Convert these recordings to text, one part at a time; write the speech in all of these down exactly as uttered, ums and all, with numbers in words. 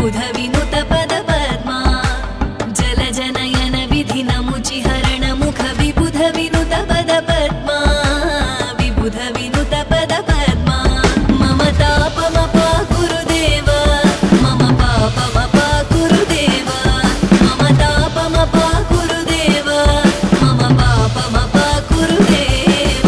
विबुध विनुत पद पद्मा जलजनयन विधि नमुचि हरण मुख विबुध विनुत पद पद्मा विबुध विनुत पद पद्मा मम तापमपा गुरुदेव मम पापमपा गुरुदेव मम तापमपा गुरुदेव मम पापमपा गुरुदेव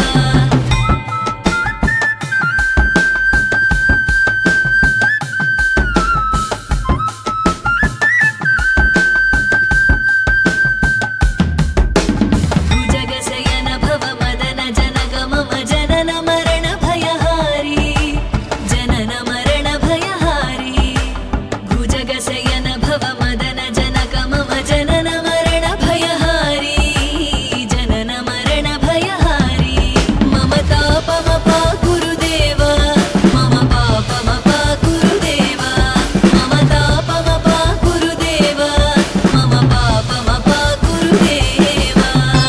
भुजगशयन भव मदन जनक मम जनन मरण भयहारी जनन मरण भयहारी भुजगशयन भव मदन जनक मम जनन मरण भयहारी जनन मरण भयहारी मम तापमपा गुरुदेव मम पापमपा गुरुदेव मम तापमपा गुरुदेव मम पापमपा गुरुदेव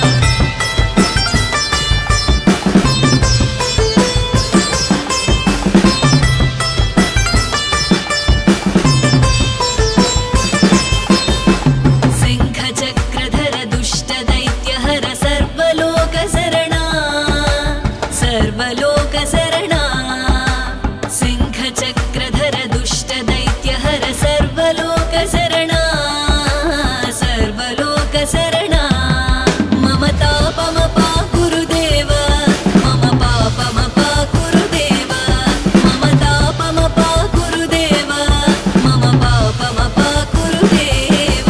सिंहचक्रधर दुष्टदैत्यहर सर्वलोकशरणा सर्वलोकशरणा सिंहचक्रधर दुष्टदैत्यहर सर्वलोकशरणा सर्वलोकशरणा मम तापमपा गुरुदेव मम पापमपा गुरुदेव मम तापमपा गुरुदेव मम पापमपा गुरुदेव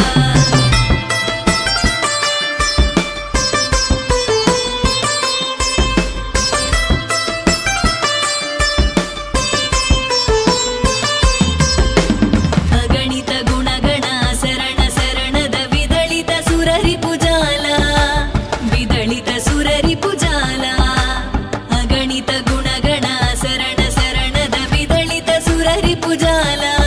अगणित गुणगण शरण शरणद विदलित सुररिपुजाला विदलित सुररिपुजाला अगणित गुणगण शरण शरणद विदलित सुररिपुजाला